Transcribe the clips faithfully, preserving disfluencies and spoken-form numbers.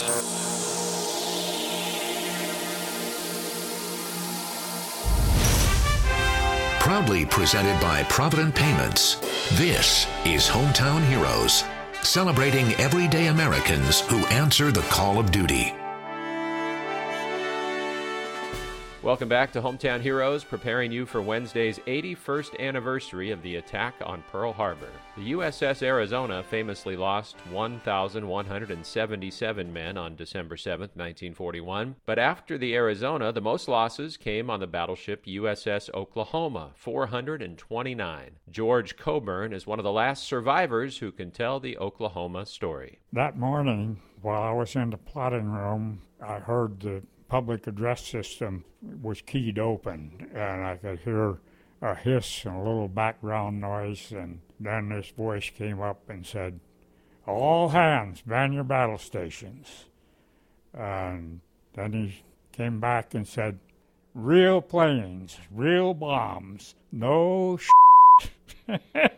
Proudly presented by Provident Payments, this is Hometown Heroes, celebrating everyday Americans who answer the call of duty. Welcome back to Hometown Heroes, preparing you for Wednesday's eighty-first anniversary of the attack on Pearl Harbor. The U S S Arizona famously lost one thousand one hundred seventy-seven men on December seventh, nineteen forty-one. But after the Arizona, the most losses came on the battleship U S S Oklahoma, four hundred twenty-nine. George Coburn is one of the last survivors who can tell the Oklahoma story. That morning, while I was in the plotting room, I heard the public address system was keyed open, and I could hear a hiss and a little background noise, and then this voice came up and said, "All hands, man your battle stations." And then he came back and said, "Real planes, real bombs, no shit."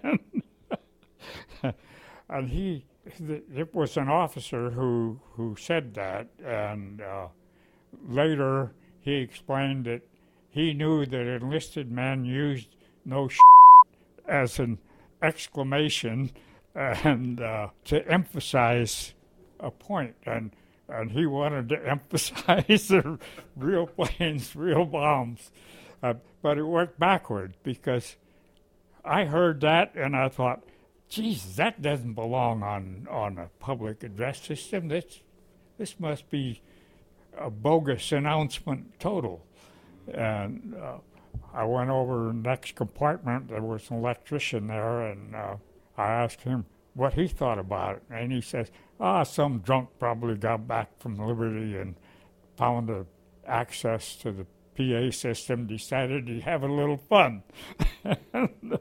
And he, it was an officer who, who said that, and uh, later, he explained that he knew that enlisted men used no shit as an exclamation and uh, to emphasize a point. And, and he wanted to emphasize the real planes, real bombs. Uh, but it worked backward because I heard that and I thought, geez, that doesn't belong on, on a public address system. This, this must be a bogus announcement total. And uh, I went over the next compartment. There was an electrician there, and uh, I asked him what he thought about it. And he says, ah, some drunk probably got back from Liberty and found a access to the P A system, decided he'd have a little fun. And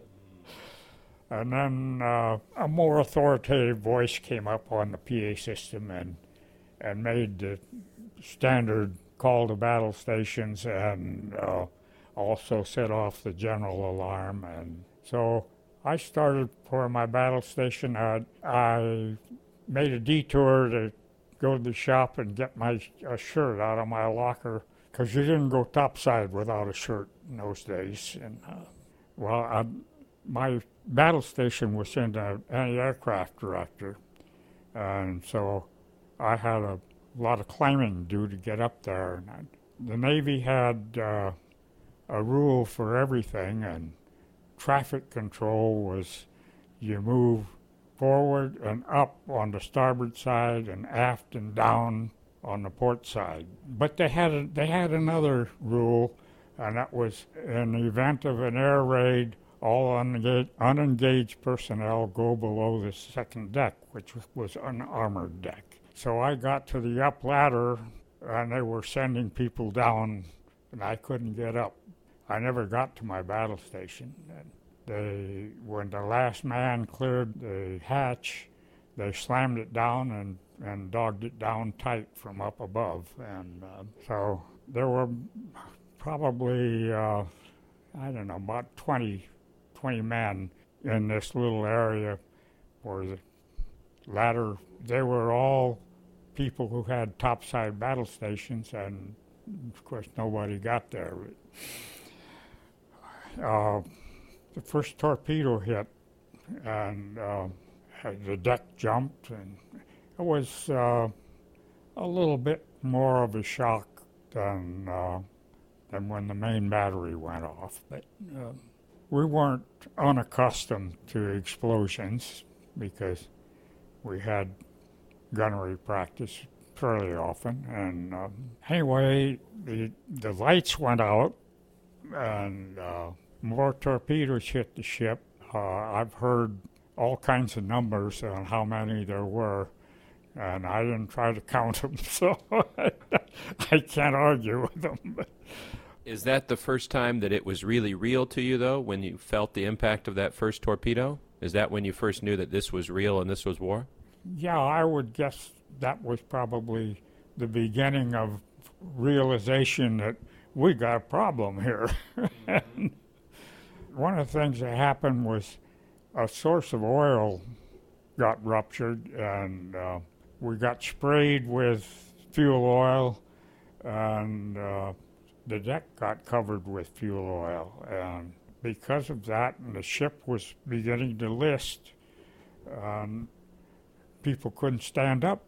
then uh, a more authoritative voice came up on the P A system and and made the standard call to battle stations and uh, also set off the general alarm. And so I started for my battle station. I, I made a detour to go to the shop and get my a shirt out of my locker, because you didn't go topside without a shirt in those days. And uh, well, I, my battle station was in the anti-aircraft director, and so I had a a lot of climbing to do to get up there. And I, the Navy had uh, a rule for everything, and traffic control was you move forward and up on the starboard side and aft and down on the port side. But they had a, they had another rule, and that was in the event of an air raid, all unengaged, unengaged personnel go below the second deck, which was an armored deck. So I got to the up ladder, and they were sending people down, and I couldn't get up. I never got to my battle station. And they, when the last man cleared the hatch, they slammed it down and, and dogged it down tight from up above. And uh, so there were probably, uh, I don't know, about twenty, twenty men in this little area where the ladder, they were all people who had topside battle stations, and of course nobody got there. Uh, the first torpedo hit, and uh, the deck jumped, and it was uh, a little bit more of a shock than uh, than when the main battery went off. But uh, we weren't unaccustomed to explosions because we had gunnery practice fairly often. And um, anyway, the, the lights went out, and uh, more torpedoes hit the ship. Uh, I've heard all kinds of numbers on how many there were, and I didn't try to count them, so I can't argue with them. But. Is that the first time that it was really real to you, though, when you felt the impact of that first torpedo? Is that when you first knew that this was real and this was war? Yeah, I would guess that was probably the beginning of realization that we got a problem here. And one of the things that happened was a source of oil got ruptured, and uh, we got sprayed with fuel oil, and uh, the deck got covered with fuel oil. And because of that, and the ship was beginning to list, um, people couldn't stand up.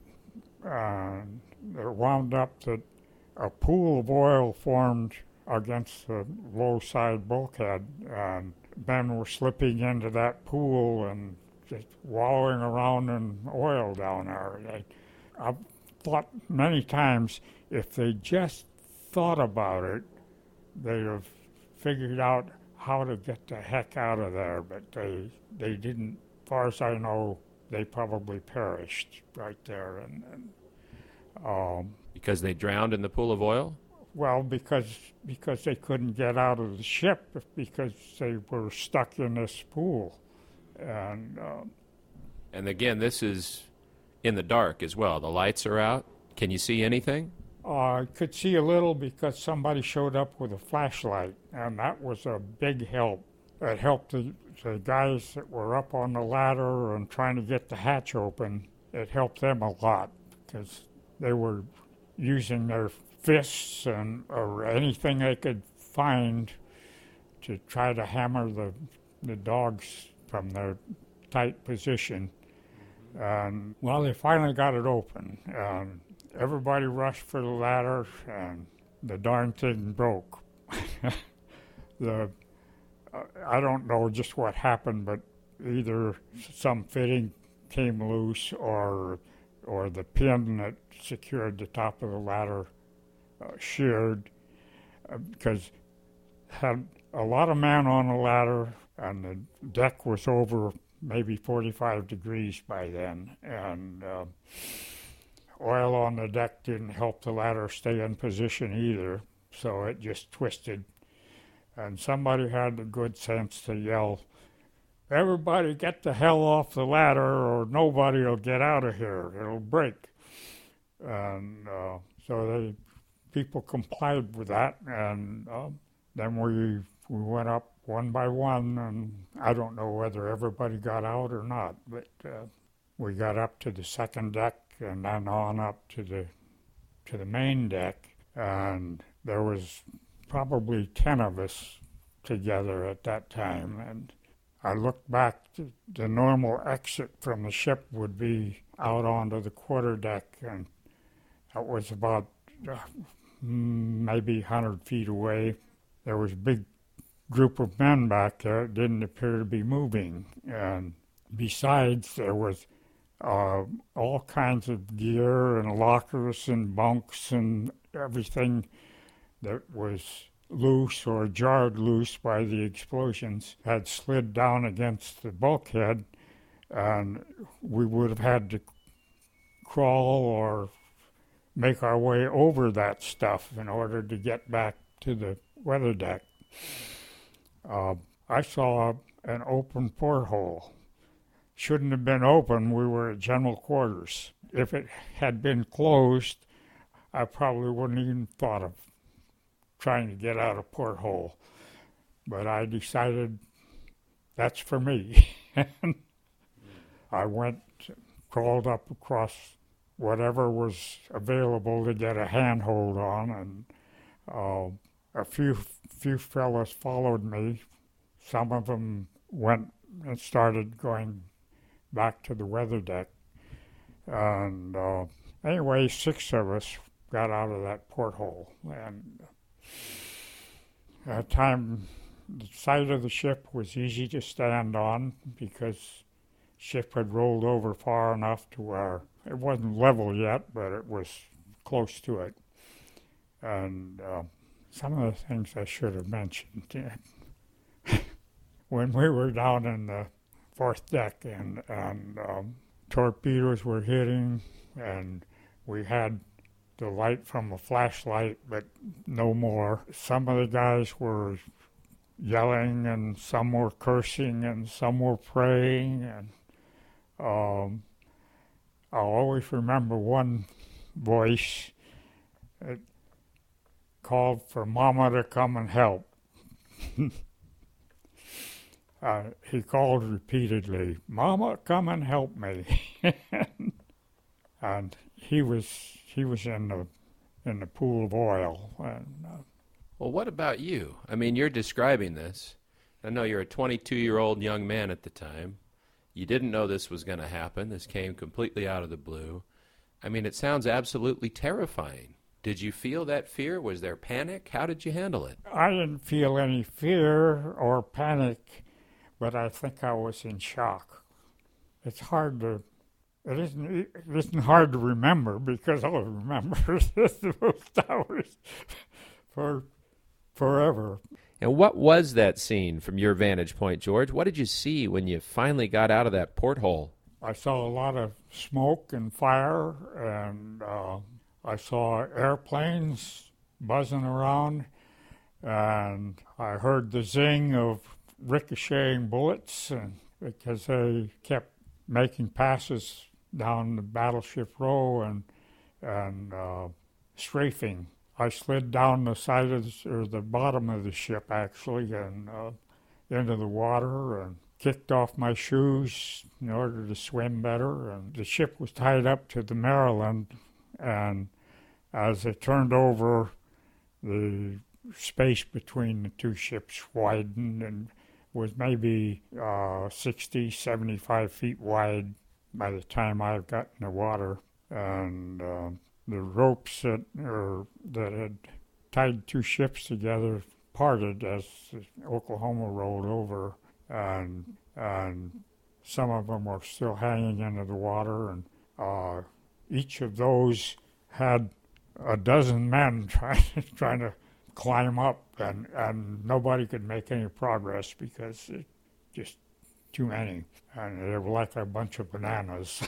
Uh, it wound up that a pool of oil formed against the low side bulkhead, and men were slipping into that pool and just wallowing around in oil down there. They, I've thought many times if they just thought about it, they'd have figured out how to get the heck out of there, but they they didn't. As far as I know, they probably perished right there. And, and um, because they drowned in the pool of oil? Well, because because they couldn't get out of the ship because they were stuck in this pool. And um, and again, this is in the dark as well. The lights are out. Can you see anything? Uh, I could see a little because somebody showed up with a flashlight, and that was a big help. It helped the, the guys that were up on the ladder and trying to get the hatch open. It helped them a lot because they were using their fists and or anything they could find to try to hammer the the dogs from their tight position. And well, they finally got it open, and everybody rushed for the ladder, and the darn thing broke. the uh, I don't know just what happened, but either some fitting came loose or or the pin that secured the top of the ladder uh, sheared, uh, because had a lot of men on the ladder, and the deck was over maybe forty-five degrees by then, and uh, oil on the deck didn't help the ladder stay in position either, so it just twisted. And somebody had the good sense to yell, "Everybody get the hell off the ladder or nobody will get out of here. It'll break." And uh, so they, people complied with that, and uh, then we we went up one by one, and I don't know whether everybody got out or not, but uh, we got up to the second deck and then on up to the to the main deck, and there was probably ten of us together at that time. And I looked back, to the normal exit from the ship would be out onto the quarterdeck, and that was about uh, maybe one hundred feet away. There was a big group of men back there. It didn't appear to be moving. And besides, there was uh, all kinds of gear and lockers and bunks and everything that was loose or jarred loose by the explosions had slid down against the bulkhead, and we would have had to crawl or make our way over that stuff in order to get back to the weather deck. Uh, I saw an open porthole. Shouldn't have been open. We were at general quarters. If it had been closed, I probably wouldn't even thought of trying to get out a porthole. But I decided that's for me. I went, crawled up across whatever was available to get a handhold on, and uh, a few few fellows followed me. Some of them went and started going back to the weather deck. And uh, anyway, six of us got out of that porthole. And at the time, the side of the ship was easy to stand on because the ship had rolled over far enough to where it wasn't level yet, but it was close to it. And uh, some of the things I should have mentioned. When we were down in the fourth deck and, and um, torpedoes were hitting, and we had the light from a flashlight, but no more. Some of the guys were yelling, and some were cursing, and some were praying. And um, I'll always remember one voice that called for Mama to come and help. uh, he called repeatedly, "Mama, come and help me." and he was he was in the in the pool of oil. And, uh, well, what about you? I mean, you're describing this. I know you're a twenty-two-year-old young man at the time. You didn't know this was going to happen. This came completely out of the blue. I mean, it sounds absolutely terrifying. Did you feel that fear? Was there panic? How did you handle it? I didn't feel any fear or panic, but I think I was in shock. It's hard to, it isn't, it isn't hard to remember because I'll remember those hours for forever. And what was that scene from your vantage point, George? What did you see when you finally got out of that porthole? I saw a lot of smoke and fire, and uh, I saw airplanes buzzing around, and I heard the zing of ricocheting bullets, and because they kept making passes down the battleship row and and uh, strafing. I slid down the side of the, or the bottom of the ship actually, and uh, into the water, and kicked off my shoes in order to swim better. And the ship was tied up to the Maryland, and as it turned over, the space between the two ships widened and was maybe uh, sixty, seventy-five feet wide by the time I got in the water. And uh, the ropes that, or, that had tied two ships together parted as the Oklahoma rolled over, and and some of them were still hanging into the water, and uh, each of those had a dozen men trying trying to climb up, and, and nobody could make any progress because it just too many, and they were like a bunch of bananas.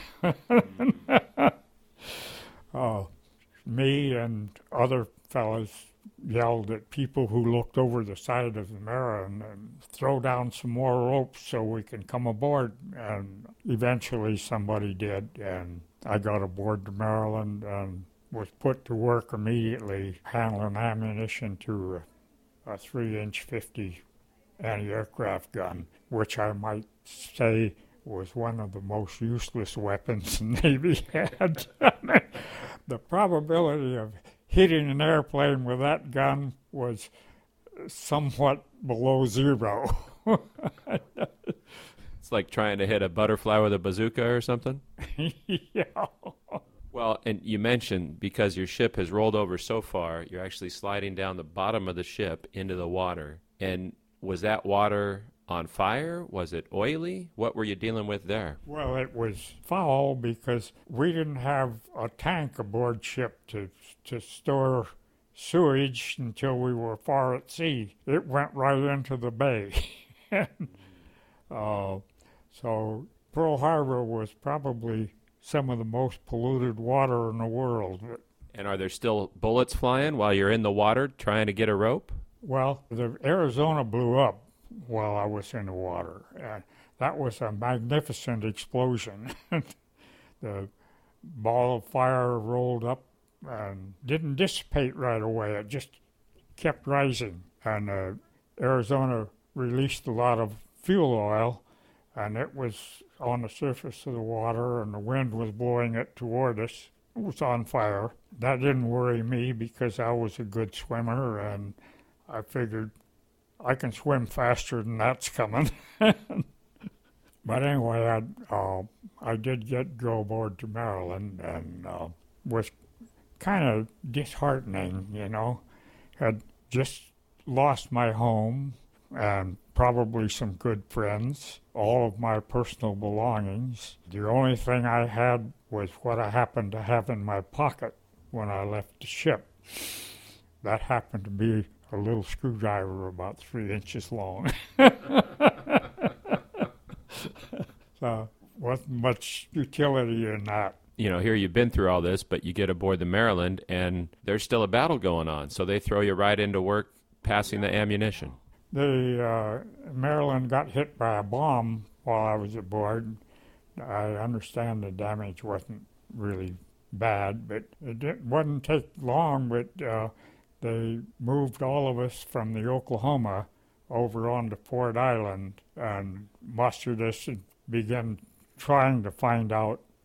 uh, me and other fellas yelled at people who looked over the side of the Maryland and throw down some more ropes so we can come aboard. And eventually somebody did, and I got aboard the Maryland and was put to work immediately handling ammunition to a, a three-inch fifty anti-aircraft gun, which I might say was one of the most useless weapons the Navy had. The probability of hitting an airplane with that gun was somewhat below zero. It's like trying to hit a butterfly with a bazooka or something? Yeah. Well, and you mentioned because your ship has rolled over so far, you're actually sliding down the bottom of the ship into the water. And was that water on fire? Was it oily? What were you dealing with there? Well, it was foul because we didn't have a tank aboard ship to to store sewage until we were far at sea. It went right into the bay. uh, so Pearl Harbor was probably some of the most polluted water in the world. And are there still bullets flying while you're in the water trying to get a rope? Well, the Arizona blew up while I was in the water. And that was a magnificent explosion. The ball of fire rolled up and didn't dissipate right away. It just kept rising. And uh, Arizona released a lot of fuel oil, and it was on the surface of the water, and the wind was blowing it toward us. It was on fire. That didn't worry me because I was a good swimmer, and I figured I can swim faster than that's coming. But anyway, I, uh, I did get go aboard to Maryland, and uh, was kind of disheartening, you know. Had just lost my home and probably some good friends, all of my personal belongings. The only thing I had was what I happened to have in my pocket when I left the ship. That happened to be a little screwdriver about three inches long. So wasn't much utility in that. You know, here you've been through all this, but you get aboard the Maryland, and there's still a battle going on, so they throw you right into work passing the ammunition. The uh, Maryland got hit by a bomb while I was aboard. I understand the damage wasn't really bad, but it didn't, wouldn't take long, but uh, they moved all of us from the Oklahoma over onto Ford Island and mustered us and began trying to find out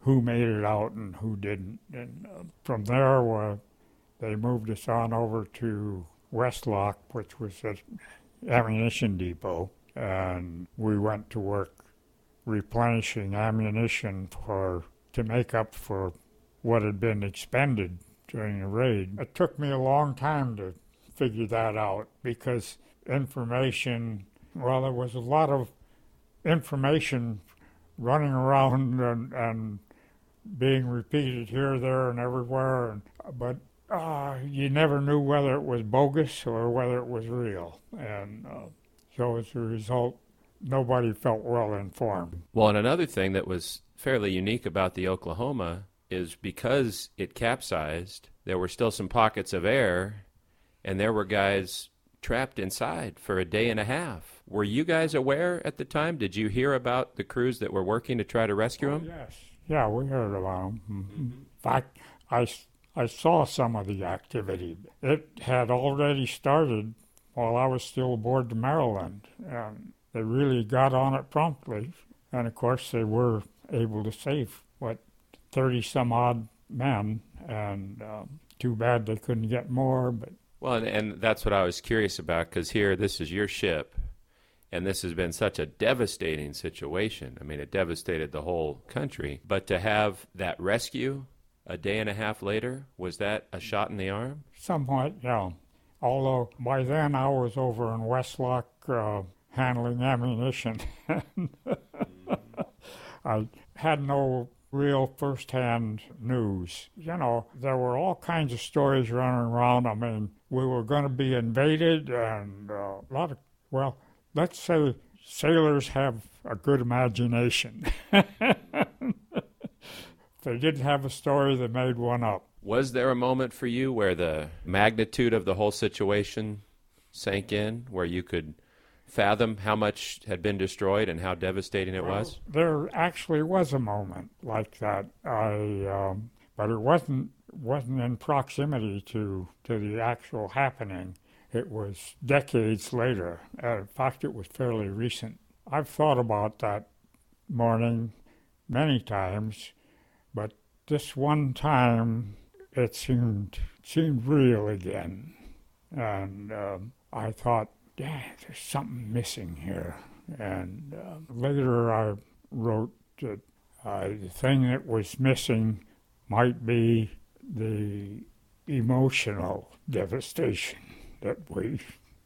who made it out and who didn't. And uh, from there, uh, they moved us on over to Westlock, which was an ammunition depot, and we went to work replenishing ammunition for to make up for what had been expended during the raid. It took me a long time to figure that out because information, well, there was a lot of information running around and, and being repeated here, there, and everywhere, and, but uh, you never knew whether it was bogus or whether it was real. And uh, so as a result, nobody felt well informed. Well, and another thing that was fairly unique about the Oklahoma is because it capsized, there were still some pockets of air, and there were guys trapped inside for a day and a half. Were you guys aware at the time? Did you hear about the crews that were working to try to rescue them? Oh, yes. Yeah, we heard about them. Mm-hmm. In fact, I, I saw some of the activity. It had already started while I was still aboard the Maryland, and they really got on it promptly. And, of course, they were able to save, what, thirty-some-odd men, and um, too bad they couldn't get more. But Well, and, and that's what I was curious about, because here, this is your ship, and this has been such a devastating situation. I mean, it devastated the whole country. But to have that rescue a day and a half later, was that a shot in the arm? Somewhat, yeah. Although by then I was over in Westlock uh, handling ammunition. I had no real first-hand news. You know, there were all kinds of stories running around. I mean, we were going to be invaded, and uh, a lot of, well, let's say sailors have a good imagination. If they didn't have a story, they made one up. Was there a moment for you where the magnitude of the whole situation sank in, where you could fathom how much had been destroyed and how devastating it well, was? There actually was a moment like that. I, um, but it wasn't wasn't in proximity to to the actual happening. It was decades later. Uh, in fact, it was fairly recent. I've thought about that morning many times, but this one time it seemed seemed real again, and um, I thought, yeah, there's something missing here. And uh, later I wrote that uh, the thing that was missing might be the emotional devastation that we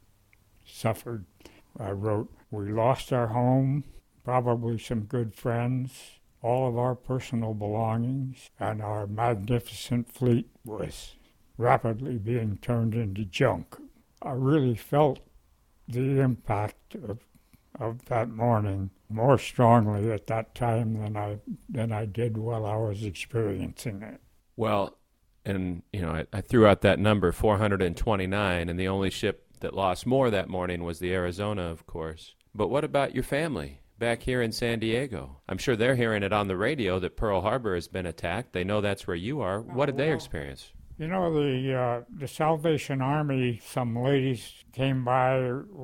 suffered. I wrote, we lost our home, probably some good friends, all of our personal belongings, and our magnificent fleet was rapidly being turned into junk. I really felt the impact of of that morning more strongly at that time than I than I did while I was experiencing it. Well, and you know, I, I threw out that number, four hundred twenty-nine, and the only ship that lost more that morning was the Arizona, of course. But what about your family back here in San Diego? I'm sure they're hearing it on the radio that Pearl Harbor has been attacked. They know that's where you are. What did they experience? You know, the uh, the Salvation Army, some ladies came by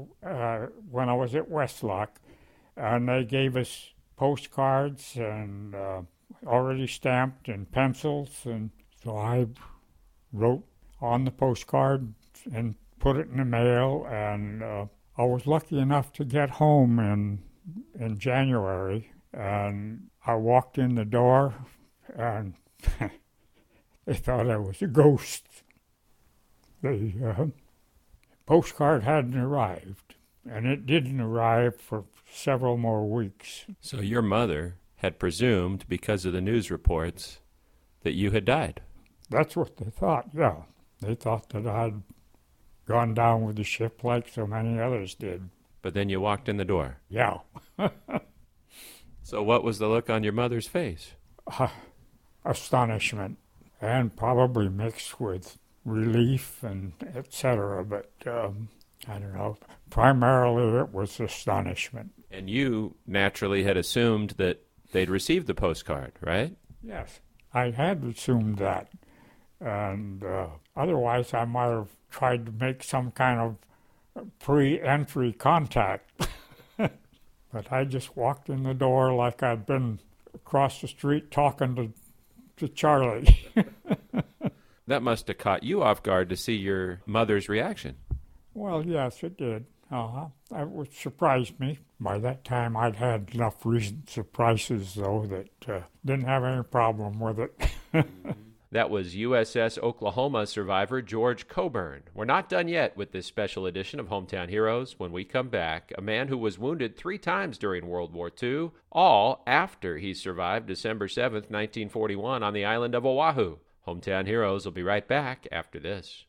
uh, when I was at Westlock, and they gave us postcards and uh, already stamped and pencils, and so I wrote on the postcard and put it in the mail, and uh, I was lucky enough to get home in in January, and I walked in the door, and they thought I was a ghost. The uh, postcard hadn't arrived, and it didn't arrive for several more weeks. So your mother had presumed, because of the news reports, that you had died. That's what they thought, yeah. They thought that I'd gone down with the ship like so many others did. But then you walked in the door. Yeah. So what was the look on your mother's face? Uh, astonishment. And probably mixed with relief and et cetera. But um, I don't know. Primarily, it was astonishment. And you naturally had assumed that they'd received the postcard, right? Yes, I had assumed that. And uh, otherwise, I might have tried to make some kind of pre-entry contact. But I just walked in the door like I'd been across the street talking to, to Charlie. That must have caught you off guard to see your mother's reaction. Well, yes, it did. Uh-huh. It would surprise me. By that time, I'd had enough recent surprises, though, that uh, didn't have any problem with it. That was U S S Oklahoma survivor George Coburn. We're not done yet with this special edition of Hometown Heroes. When we come back, a man who was wounded three times during World War Two, all after he survived December seventh, nineteen forty-one on the island of Oahu. Hometown Heroes will be right back after this.